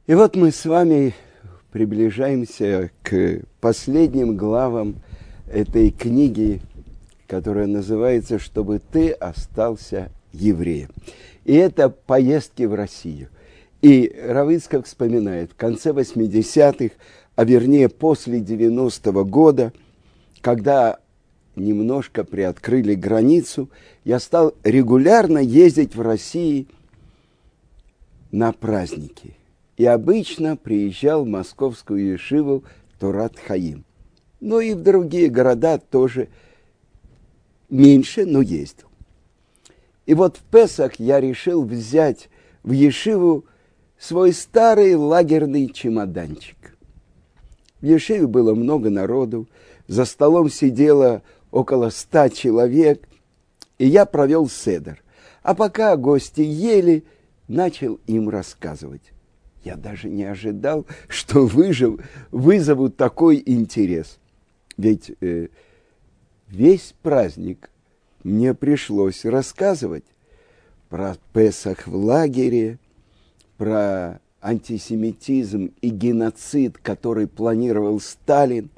И вот мы с вами приближаемся к последним главам этой книги, которая называется «Чтобы ты остался евреем». И это поездки в Россию. И Рав Ицхак вспоминает, в конце 80-х, а вернее после 90-го года, когда немножко приоткрыли границу, я стал регулярно ездить в Россию на праздники. И обычно приезжал в московскую ешиву Торат Хаим. Ну и в другие города тоже меньше, но ездил. И вот в Песах я решил взять в ешиву свой старый лагерный чемоданчик. В ешиве было много народу, за столом сидело около 100 человек, и я провел седер. А пока гости ели, начал им рассказывать. Я даже не ожидал, что вызовут такой интерес. Ведь весь праздник мне пришлось рассказывать про Песах в лагере, про антисемитизм и геноцид, который планировал Сталин.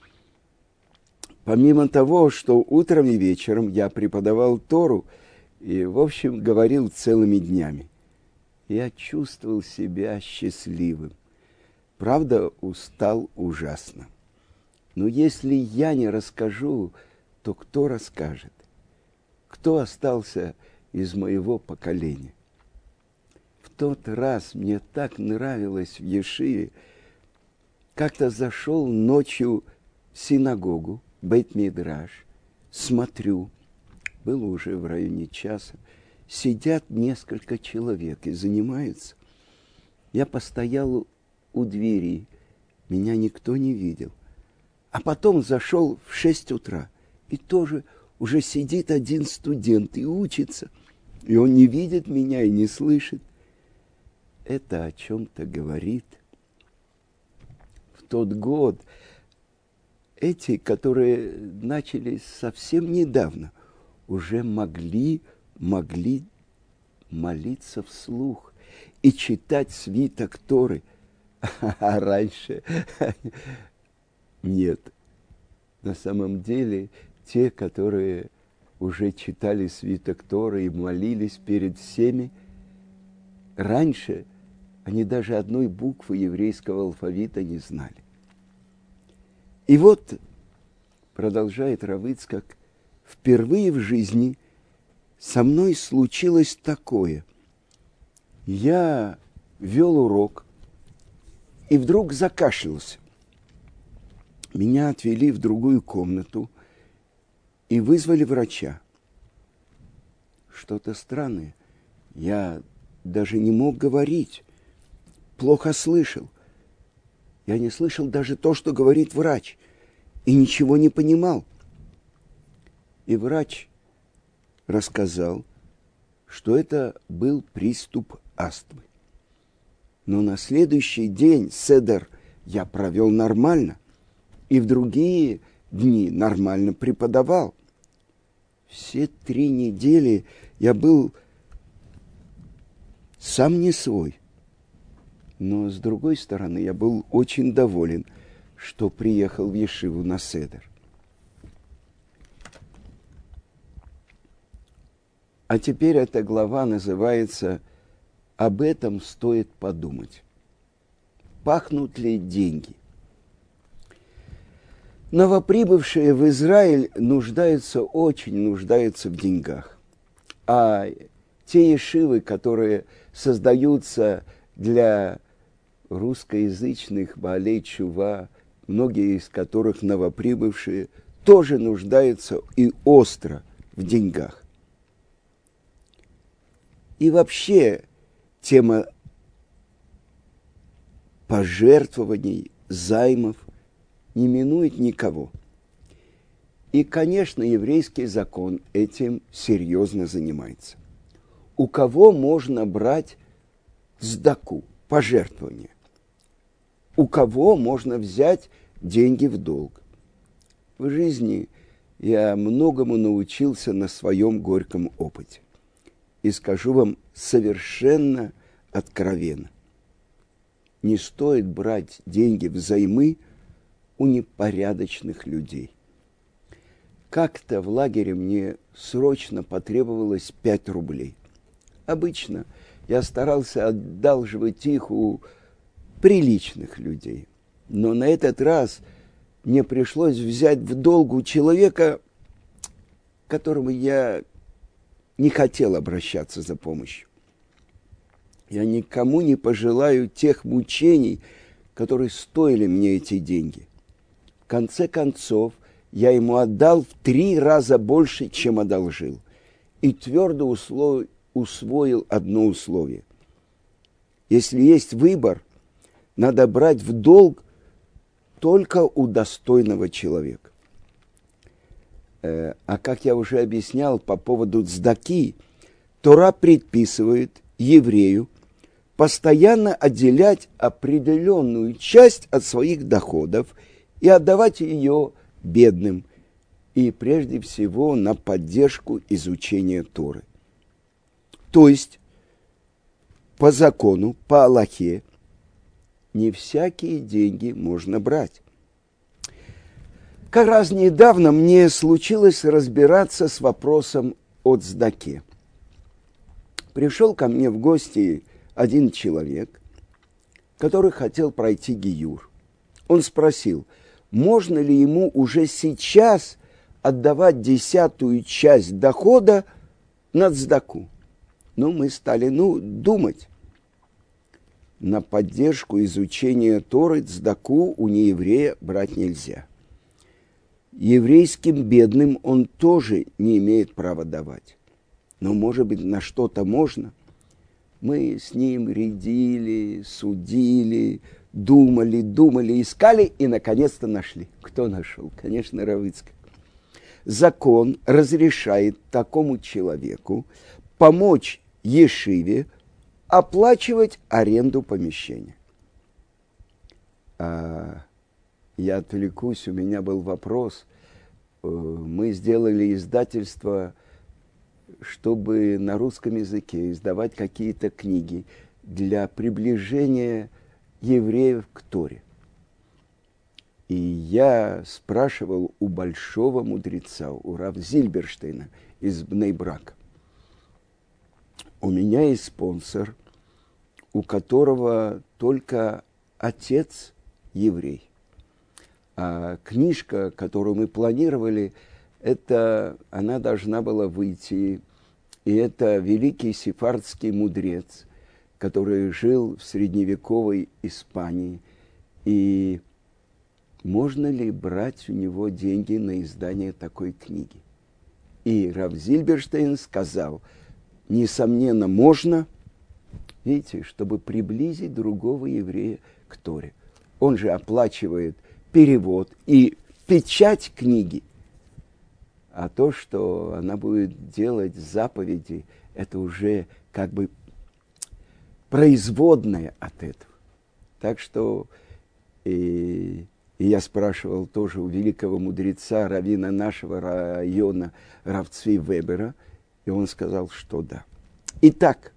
Помимо того, что утром и вечером я преподавал Тору и, в общем, говорил целыми днями. Я чувствовал себя счастливым. Правда, устал ужасно. Но если я не расскажу, то кто расскажет? Кто остался из моего поколения? В тот раз мне так нравилось в ешиве. Как-то зашел ночью в синагогу, бейт-мидраш, смотрю, было уже в районе часа, сидят несколько человек и занимаются. Я постоял у двери, меня никто не видел. А потом зашел в 6 утра, и тоже уже сидит один студент и учится. И он не видит меня и не слышит. Это о чем-то говорит. В тот год эти, которые начали совсем недавно, уже могли молиться вслух и читать свиток Торы. А раньше нет. На самом деле, те, которые уже читали свиток Торы и молились перед всеми, раньше они даже одной буквы еврейского алфавита не знали. И вот, продолжает Рав Ицхак, впервые в жизни со мной случилось такое. Я вел урок и вдруг закашлялся. Меня отвели в другую комнату и вызвали врача. Что-то странное. Я даже не мог говорить. Плохо слышал. Я не слышал даже то, что говорит врач. И ничего не понимал. И врач рассказал, что это был приступ астмы. Но на следующий день седер я провел нормально. И в другие дни нормально преподавал. Все 3 недели я был сам не свой. Но, с другой стороны, я был очень доволен, что приехал в ешиву на седер. А теперь эта глава называется «Об этом стоит подумать». Пахнут ли деньги? Новоприбывшие в Израиль очень нуждаются в деньгах. А те ешивы, которые создаются для русскоязычных баалей тшува, многие из которых новоприбывшие, тоже нуждаются и остро в деньгах. И вообще тема пожертвований, займов не минует никого. И, конечно, еврейский закон этим серьезно занимается. У кого можно брать цдаку, пожертвование? У кого можно взять деньги в долг? В жизни я многому научился на своем горьком опыте. И скажу вам совершенно откровенно. не стоит брать деньги взаймы у непорядочных людей. Как-то в лагере мне срочно потребовалось 5 рублей. Обычно я старался одалживать их у приличных людей. Но на этот раз мне пришлось взять в долг у человека, к которому я не хотел обращаться за помощью. Я никому не пожелаю тех мучений, которые стоили мне эти деньги. В конце концов, я ему отдал в 3 раза больше, чем одолжил, и твердо усвоил одно условие. Если есть выбор, надо брать в долг только у достойного человека. А как я уже объяснял по поводу цдаки, Тора предписывает еврею постоянно отделять определенную часть от своих доходов и отдавать ее бедным, и прежде всего на поддержку изучения Торы. То есть, по закону, по Аллахе, не всякие деньги можно брать. Как раз недавно мне случилось разбираться с вопросом о цдаке. Пришел ко мне в гости один человек, который хотел пройти гиюр. Он спросил, можно ли ему уже сейчас отдавать 10-ю часть дохода на цдаку. Мы стали думать. На поддержку изучения Торы цдаку у нееврея брать нельзя. Еврейским бедным он тоже не имеет права давать. Но, может быть, на что-то можно. Мы с ним рядили, судили, думали, искали и, наконец-то, нашли. Кто нашел? Конечно, Рав Ицхак. Закон разрешает такому человеку помочь ешиве оплачивать аренду помещения. Я отвлекусь, у меня был вопрос. Мы сделали издательство, чтобы на русском языке издавать какие-то книги для приближения евреев к Торе. И я спрашивал у большого мудреца, у Рав Зильберштейна из Бней-Брака. У меня есть спонсор, у которого только отец еврей. А книжка, которую мы планировали, она должна была выйти, и это великий сефардский мудрец, который жил в средневековой Испании. И можно ли брать у него деньги на издание такой книги? И Рав Зильберштейн сказал, несомненно, можно, видите, чтобы приблизить другого еврея к Торе. Он же оплачивает перевод и печать книги. А то, что она будет делать заповеди, это уже как бы производное от этого. Так что и я спрашивал тоже у великого мудреца, раввина нашего района, Рав Цви Вебера, и он сказал, что да. Итак,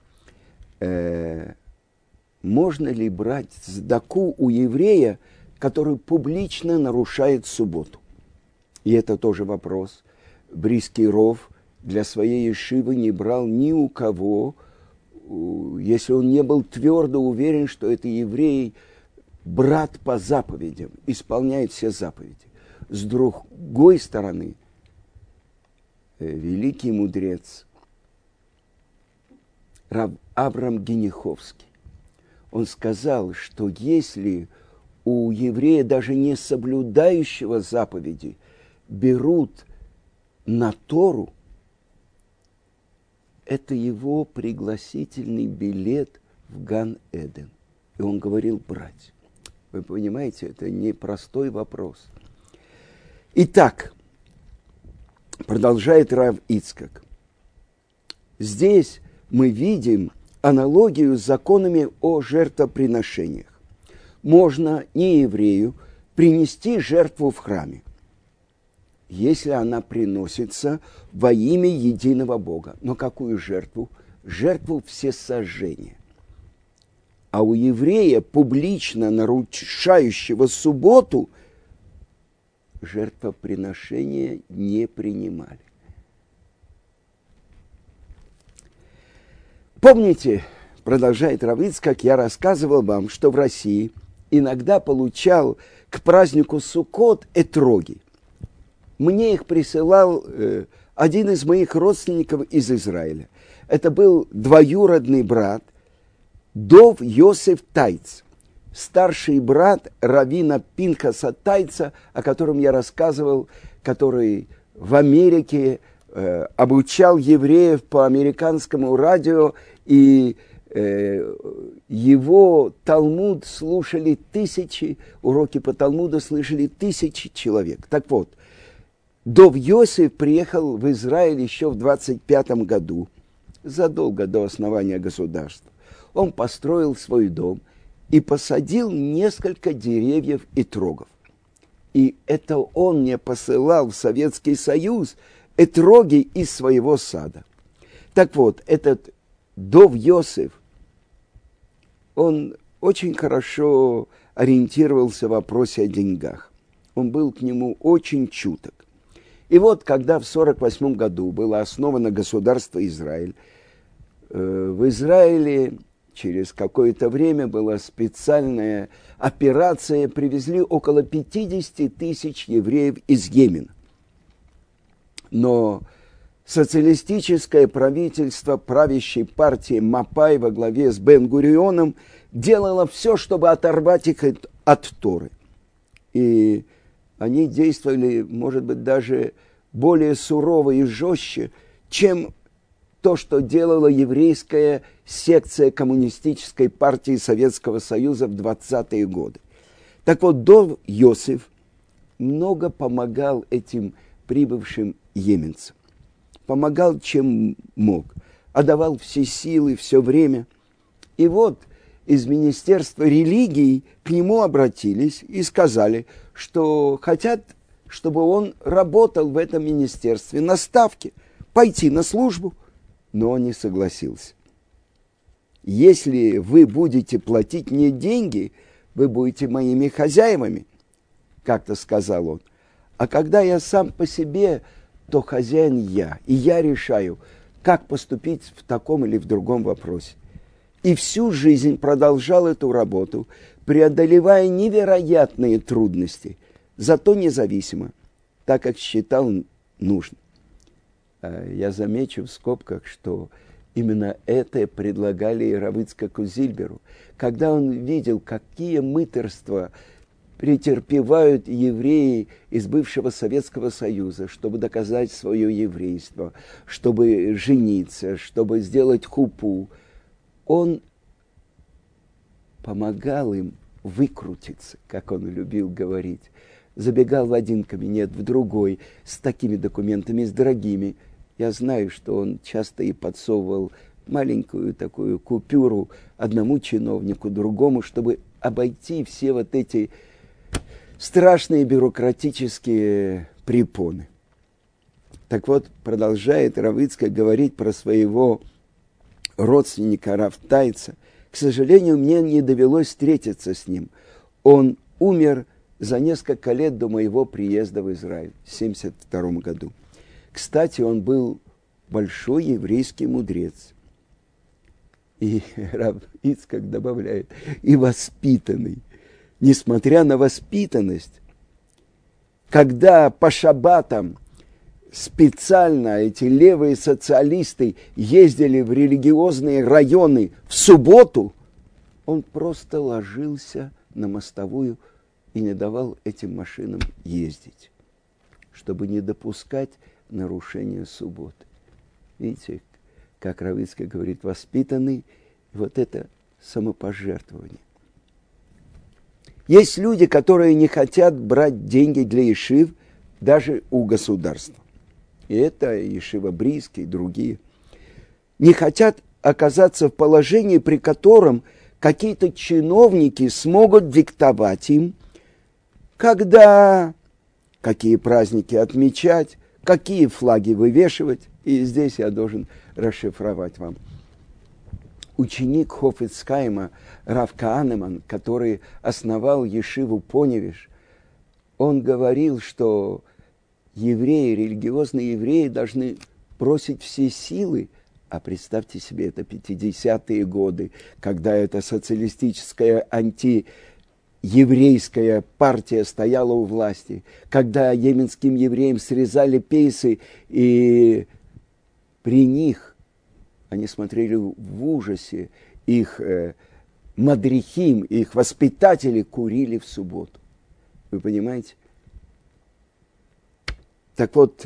можно ли брать цдаку у еврея, который публично нарушает субботу? И это тоже вопрос. Брийский Ров для своей ешивы не брал ни у кого, если он не был твердо уверен, что это еврей, брат по заповедям, исполняет все заповеди. С другой стороны, великий мудрец Рав Авраам Гениховский, он сказал, что если у еврея, даже не соблюдающего заповеди, берут на Тору, это его пригласительный билет в Ган-Эден. И он говорил брать. Вы понимаете, это непростой вопрос. Итак, продолжает Рав Ицхак. Здесь мы видим аналогию с законами о жертвоприношениях. Можно нееврею принести жертву в храме, если она приносится во имя единого Бога. Но какую жертву? Жертву всесожжения. А у еврея, публично нарушающего субботу, жертвоприношения не принимали. Помните, продолжает Рав Ицхак, я рассказывал вам, что в России иногда получал к празднику Суккот этроги. Мне их присылал один из моих родственников из Израиля. Это был двоюродный брат Дов Йосеф Тайц, старший брат раввина Пинхаса Тайца, о котором я рассказывал, который в Америке обучал евреев по американскому радио, и его Талмуд слушали тысячи, уроки по Талмуду слышали тысячи человек. Так вот, Дов Йосеф приехал в Израиль еще в 25 году, задолго до основания государства. Он построил свой дом и посадил несколько деревьев и трогов. И это он мне посылал в Советский Союз этроги из своего сада. Так вот, этот Дов Йосеф, он очень хорошо ориентировался в вопросе о деньгах. Он был к нему очень чуток. И вот, когда в 1948 году было основано государство Израиль, в Израиле через какое-то время была специальная операция, привезли около 50 тысяч евреев из Йемена. Но социалистическое правительство правящей партии Мапай во главе с Бен-Гурионом делало все, чтобы оторвать их от Торы. И они действовали, может быть, даже более сурово и жестче, чем то, что делала еврейская секция коммунистической партии Советского Союза в 20-е годы. Так вот, Дов Йосеф много помогал этим прибывшим йеменцам. Помогал, чем мог. Отдавал все силы, все время. И вот из Министерства религии к нему обратились и сказали, что хотят, чтобы он работал в этом министерстве на ставке, пойти на службу. Но он не согласился. Если вы будете платить мне деньги, вы будете моими хозяевами, как-то сказал он. А когда я сам по себе, то хозяин я, и я решаю, как поступить в таком или в другом вопросе. И всю жизнь продолжал эту работу, преодолевая невероятные трудности, зато независимо, так как считал нужным. Я замечу в скобках, что именно это предлагали и Рав Ицхаку Зильберу, когда он видел, какие мытарства претерпевают евреи из бывшего Советского Союза, чтобы доказать свое еврейство, чтобы жениться, чтобы сделать хупу. Он помогал им выкрутиться, как он любил говорить. Забегал в один кабинет, в другой, с такими документами, с дорогими. Я знаю, что он часто и подсовывал маленькую такую купюру одному чиновнику, другому, чтобы обойти все вот эти страшные бюрократические препоны. Так вот, продолжает Рав Ицхак говорить про своего родственника Рав Тайца. К сожалению, мне не довелось встретиться с ним. Он умер за несколько лет до моего приезда в Израиль в 1972 году. Кстати, он был большой еврейский мудрец. И Рав Ицхак добавляет, и воспитанный. Несмотря на воспитанность, когда по шаббатам специально эти левые социалисты ездили в религиозные районы в субботу, он просто ложился на мостовую и не давал этим машинам ездить, чтобы не допускать нарушения субботы. Видите, как Рав Ицхак говорит, воспитанный, вот это самопожертвование. Есть люди, которые не хотят брать деньги для ешив даже у государства. И это ешива Брийский и другие. Не хотят оказаться в положении, при котором какие-то чиновники смогут диктовать им, когда, какие праздники отмечать, какие флаги вывешивать. И здесь я должен расшифровать вам. ученик Хафец Хаима Рав Каанеман, который основал ешиву Поневиш, он говорил, что евреи, религиозные евреи должны бросить все силы, а представьте себе, это 50-е годы, когда эта социалистическая антиеврейская партия стояла у власти, когда йеменским евреям срезали пейсы, и при них они смотрели в ужасе, их мадрихим, их воспитатели курили в субботу. Вы понимаете? Так вот,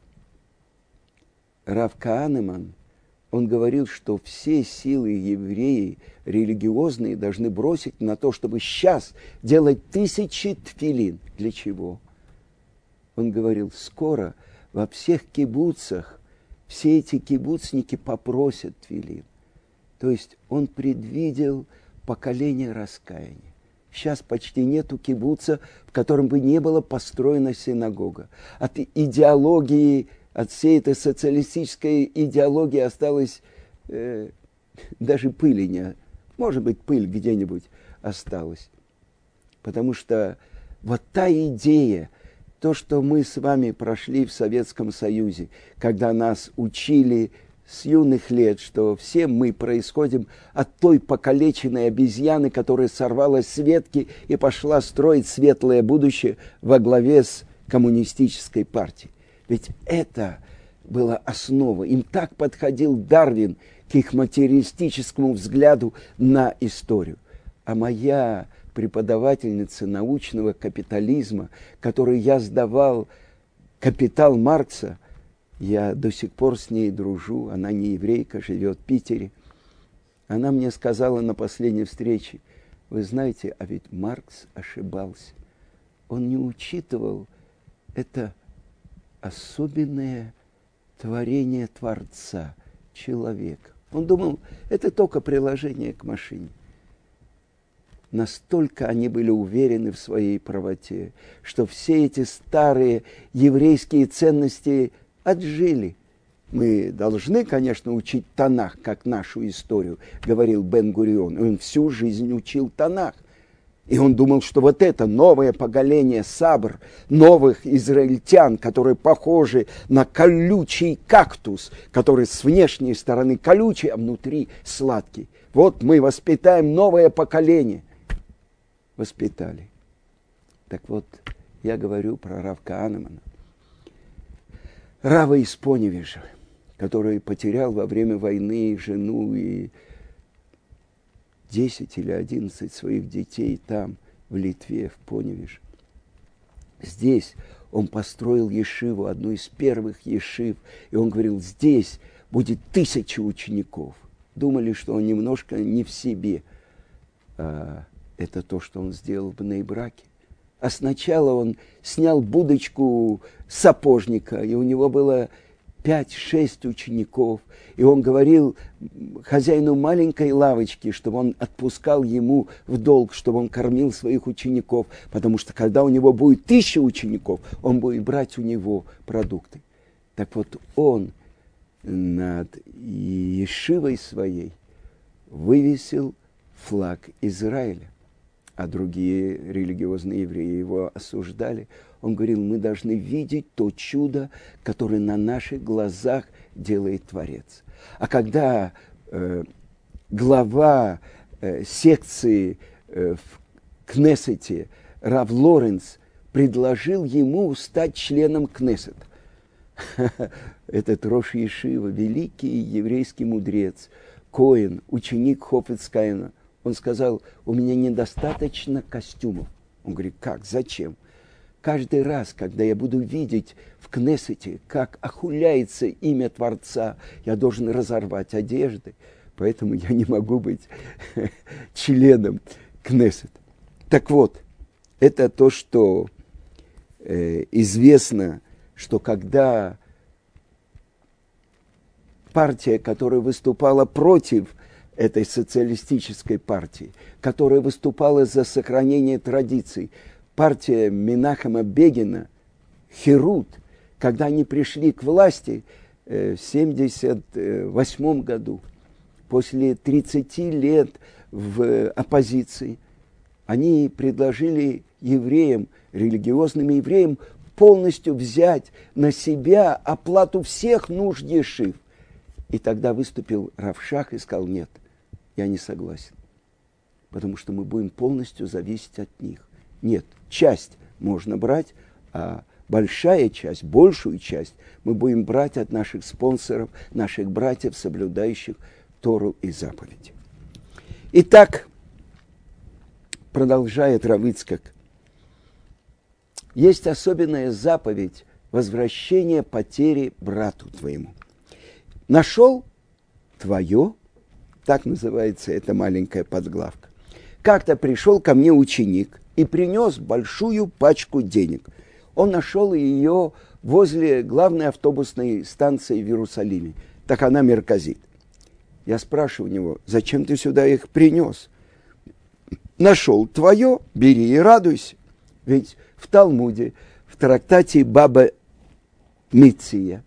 Рав Каанеман, он говорил, что все силы евреи религиозные должны бросить на то, чтобы сейчас делать 1000 тфилин. Для чего? Он говорил, скоро во всех кибуцах все эти кибуцники попросят тфилин. То есть он предвидел поколение раскаяния. Сейчас почти нету кибуца, в котором бы не была построена синагога. От идеологии, от всей этой социалистической идеологии осталось даже пыли не. Может быть, пыль где-нибудь осталась. Потому что вот та идея, то, что мы с вами прошли в Советском Союзе, когда нас учили с юных лет, что все мы происходим от той покалеченной обезьяны, которая сорвалась с ветки и пошла строить светлое будущее во главе с коммунистической партией. Ведь это была основа. Им так подходил Дарвин к их материалистическому взгляду на историю. А моя преподавательница научного капитализма, которой я сдавал «Капитал» Маркса, я до сих пор с ней дружу, она не еврейка, живет в Питере. Она мне сказала на последней встрече, вы знаете, а ведь Маркс ошибался. Он не учитывал это особенное творение Творца, человека. Он думал, это только приложение к машине. Настолько они были уверены в своей правоте, что все эти старые еврейские ценности отжили. Мы должны, конечно, учить Танах, как нашу историю, говорил Бен-Гурион. Он всю жизнь учил Танах. И он думал, что вот это новое поколение сабр, новых израильтян, которые похожи на колючий кактус, который с внешней стороны колючий, а внутри сладкий. Вот мы воспитаем новое поколение. Воспитали. Так вот, я говорю про Рав Каанемана. Рава из Поневижа, который потерял во время войны жену и 10 или 11 своих детей там, в Литве, в Поневиже. Здесь он построил ешиву, одну из первых ешив, и он говорил, здесь будет 1000 учеников. Думали, что он немножко не в себе. Это то, что он сделал в Бней-Браке. А сначала он снял будочку сапожника, и у него было 5-6 учеников. И он говорил хозяину маленькой лавочки, чтобы он отпускал ему в долг, чтобы он кормил своих учеников. Потому что когда у него будет 1000 учеников, он будет брать у него продукты. Так вот он над ешивой своей вывесил флаг Израиля. А другие религиозные евреи его осуждали. Он говорил, мы должны видеть то чудо, которое на наших глазах делает Творец. А когда глава секции в Кнессете Рав Лоренц предложил ему стать членом Кнессета. Этот Рош Ешива, великий еврейский мудрец, Коэн, ученик Хафец Хаима, он сказал, у меня недостаточно костюмов. Он говорит, как, зачем? Каждый раз, когда я буду видеть в Кнессете, как охуляется имя Творца, я должен разорвать одежды. Поэтому я не могу быть членом Кнессета. Так вот, это то, что известно, что когда партия, которая выступала против этой социалистической партии, которая выступала за сохранение традиций, партия Менахема Бегина, Херут, когда они пришли к власти в 1978 году, после 30 лет в оппозиции, они предложили евреям, религиозным евреям, полностью взять на себя оплату всех нужд ешив. И тогда выступил Рав Шах и сказал: нет, я не согласен, потому что мы будем полностью зависеть от них. Нет, часть можно брать, а большая часть, большую часть мы будем брать от наших спонсоров, наших братьев, соблюдающих Тору и заповеди. Итак, продолжает Рав Ицхак, есть особенная заповедь возвращения потери брату твоему. Нашел твое, так называется эта маленькая подглавка. Как-то пришел ко мне ученик и принес большую пачку денег. Он нашел ее возле главной автобусной станции в Иерусалиме. Так она мерказит. Я спрашиваю у него: зачем ты сюда их принес? Нашел твое, бери и радуйся. Ведь в Талмуде, в трактате Баба Миция,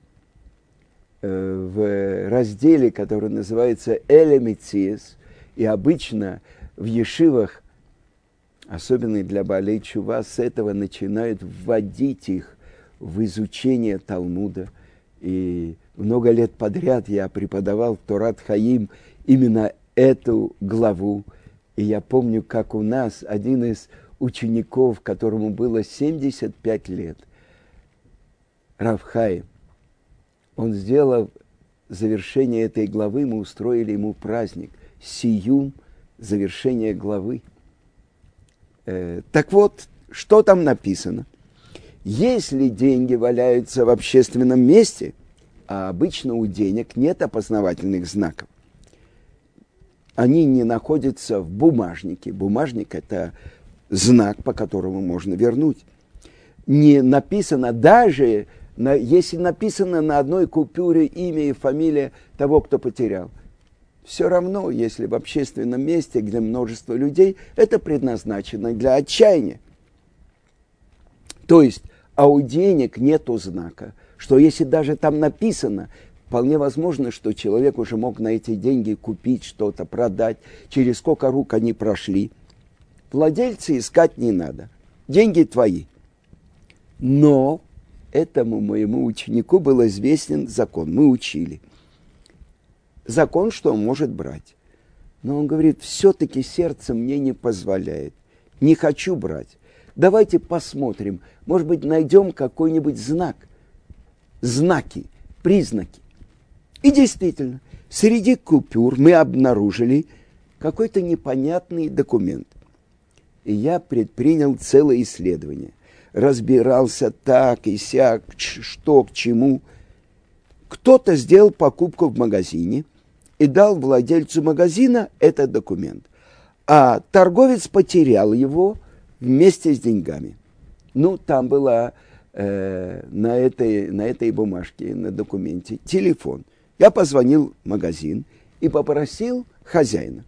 в разделе, который называется Эле Мициес, и обычно в ешивах, особенно для Баалей Тшува, с этого начинают вводить их в изучение Талмуда. И много лет подряд я преподавал в Торат Хаим именно эту главу. И я помню, как у нас один из учеников, которому было 75 лет, Рав Хаим, он сделал завершение этой главы, мы устроили ему праздник, сиюм, завершение главы. Так вот, что там написано? Если деньги валяются в общественном месте, а обычно у денег нет опознавательных знаков, они не находятся в бумажнике. Бумажник – это знак, по которому можно вернуть. Не написано даже, если написано на одной купюре имя и фамилия того, кто потерял. Все равно, если в общественном месте, где множество людей, это предназначено для отчаяния. То есть, а у денег нету знака, что если даже там написано, вполне возможно, что человек уже мог на эти деньги купить что-то, продать, через сколько рук они прошли. Владельца искать не надо, деньги твои. Но этому моему ученику был известен закон, мы учили. Закон, что он может брать. Но он говорит: все-таки сердце мне не позволяет, не хочу брать. Давайте посмотрим, может быть, найдем какой-нибудь знак, знаки, признаки. И действительно, среди купюр мы обнаружили какой-то непонятный документ. И я предпринял целое исследование. Разбирался так и сяк, что к чему. Кто-то сделал покупку в магазине и дал владельцу магазина этот документ. А торговец потерял его вместе с деньгами. Ну, там была на этой бумажке, на документе, телефон. Я позвонил в магазин и попросил хозяина.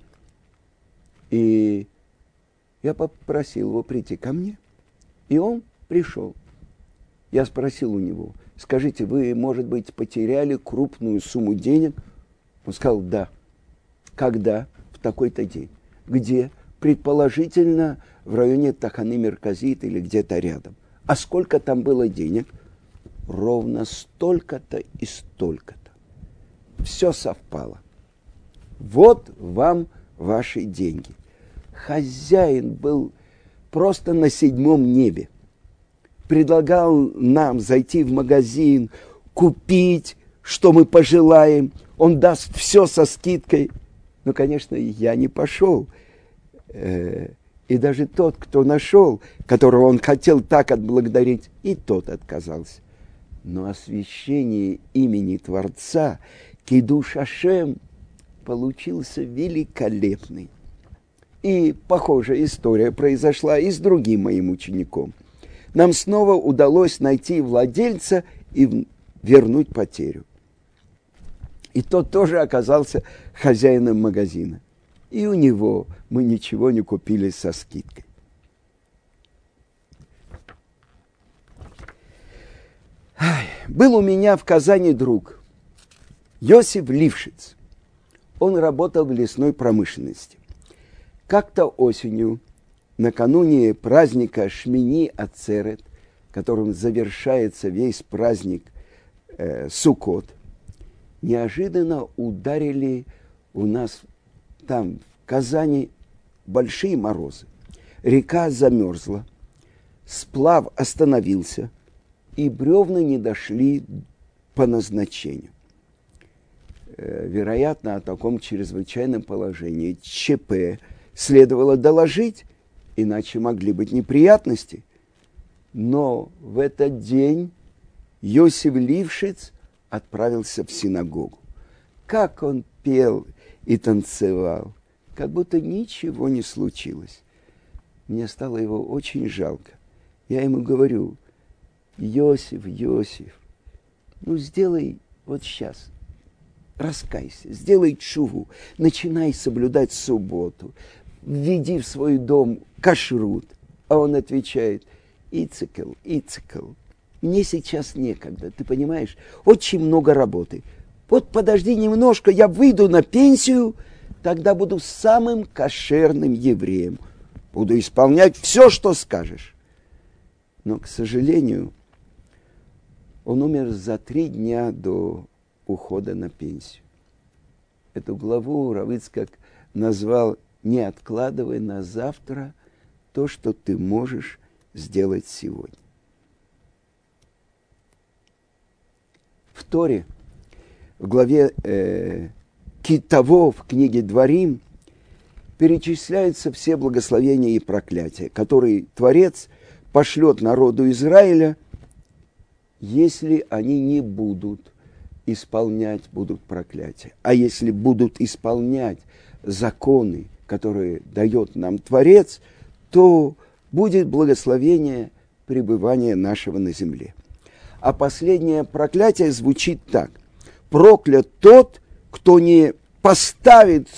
И я попросил его прийти ко мне. И он пришел. Я спросил у него: скажите, вы, может быть, потеряли крупную сумму денег? Он сказал: да. Когда? В такой-то день. Где? Предположительно, в районе Таханы Мерказит или где-то рядом. А сколько там было денег? Ровно столько-то и столько-то. Все совпало. Вот вам ваши деньги. Хозяин был просто на 7 небе. Предлагал нам зайти в магазин, купить, что мы пожелаем. Он даст все со скидкой. Но, конечно, я не пошел. И даже тот, кто нашел, которого он хотел так отблагодарить, и тот отказался. Но освящение имени Творца, Кидуш Ашем, получился великолепный. И похожая история произошла и с другим моим учеником. Нам снова удалось найти владельца и вернуть потерю. И тот тоже оказался хозяином магазина. И у него мы ничего не купили со скидкой. Был у меня в Казани друг, Йосиф Лившиц. Он работал в лесной промышленности. Как-то осенью, накануне праздника Шмини Ацерет, которым завершается весь праздник Суккот, неожиданно ударили у нас там, в Казани, большие морозы. Река замерзла, сплав остановился, и бревна не дошли по назначению. Вероятно, о таком чрезвычайном положении ЧП следовало доложить, иначе могли быть неприятности. Но в этот день Йосиф Лившиц отправился в синагогу. Как он пел и танцевал, как будто ничего не случилось. Мне стало его очень жалко. Я ему говорю: Йосиф, сделай вот сейчас, раскайся, сделай тшуву, начинай соблюдать субботу, введи в свой дом кашрут. А он отвечает: Ицекл, мне сейчас некогда, ты понимаешь, очень много работы. Вот подожди немножко, я выйду на пенсию, тогда буду самым кошерным евреем. Буду исполнять все, что скажешь. Но, к сожалению, он умер за 3 дня до ухода на пенсию. Эту главу Рав Ицхак назвал: «Не откладывай на завтра то, что ты можешь сделать сегодня». В Торе, в главе Китаво, в книге Дворим, перечисляются все благословения и проклятия, которые Творец пошлет народу Израиля, если они не будут исполнять, будут проклятия. А если будут исполнять законы, которые дает нам Творец, то будет благословение пребывания нашего на земле. А последнее проклятие звучит так: проклят тот, кто не поставит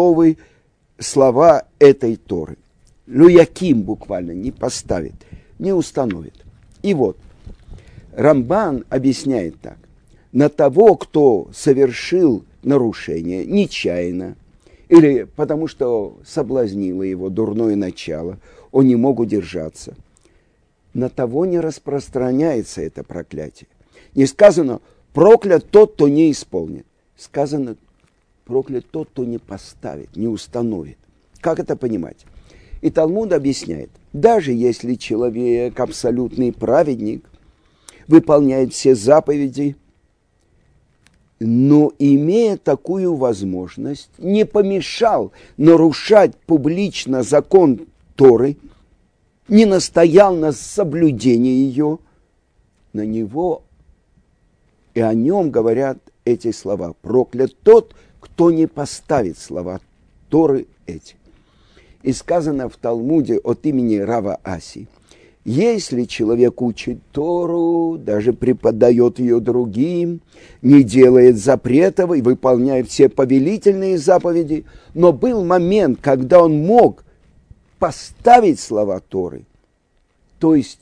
слова этой Торы. Люяким буквально, не поставит, не установит. И вот, Рамбан объясняет так: на того, кто совершил нарушение нечаянно, или потому что соблазнило его дурное начало, он не мог удержаться, на того не распространяется это проклятие. Не сказано: проклят тот, кто не исполнит. Сказано: проклят тот, кто не поставит, не установит. Как это понимать? И Талмуд объясняет: даже если человек, абсолютный праведник, выполняет все заповеди, но, имея такую возможность, не помешал нарушать публично закон Торы, не настоял на соблюдении ее, на него и о нем говорят эти слова: проклят тот, кто не поставит слова Торы эти. И сказано в Талмуде от имени Рава Аси: если человек учит Тору, даже преподает ее другим, не делает запретов и выполняет все повелительные заповеди, но был момент, когда он мог поставить слова Торы, то есть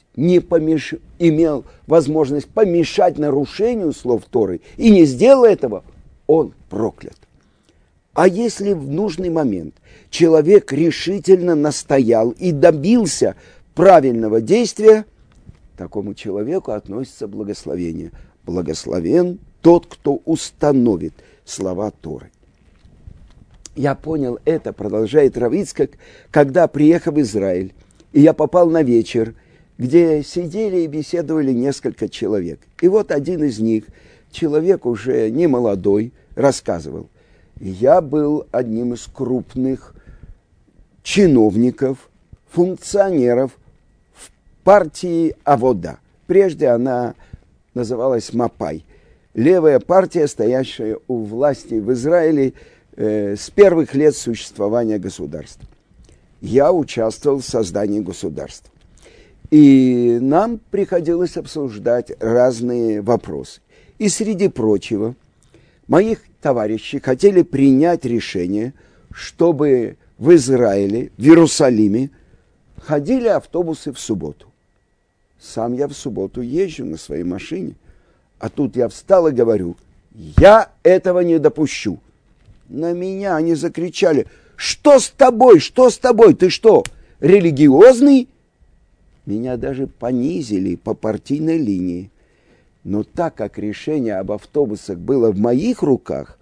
имел возможность помешать нарушению слов Торы и не сделал этого, он проклят. А если в нужный момент человек решительно настоял и добился правильного действия, к такому человеку относится благословение. Благословен тот, кто установит слова Торы. Я понял это, продолжает Рав Ицхак, когда приехал в Израиль, и я попал на вечер, где сидели и беседовали несколько человек. И вот один из них, человек уже не молодой, рассказывал: я был одним из крупных чиновников, функционеров в партии Авода. Прежде она называлась Мапай. Левая партия, стоящая у власти в Израиле с первых лет существования государства. Я участвовал в создании государства. И нам приходилось обсуждать разные вопросы. И среди прочего, моих товарищи хотели принять решение, чтобы в Израиле, в Иерусалиме, ходили автобусы в субботу. Сам я в субботу езжу на своей машине, а тут я встал и говорю: я этого не допущу. на меня они закричали: что с тобой, что с тобой, ты что, религиозный? Меня даже понизили по партийной линии. Но так как решение об автобусах было в моих руках,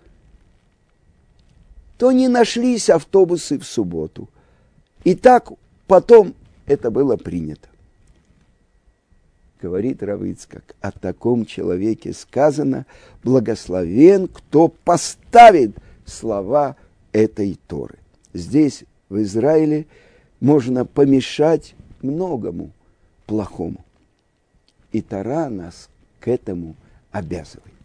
то не нашлись автобусы в субботу. И так потом это было принято. Говорит рав Ицхак, о таком человеке сказано: благословен, кто поставит слова этой Торы. Здесь, в Израиле, можно помешать многому плохому. И Тора нас к этому обязывает.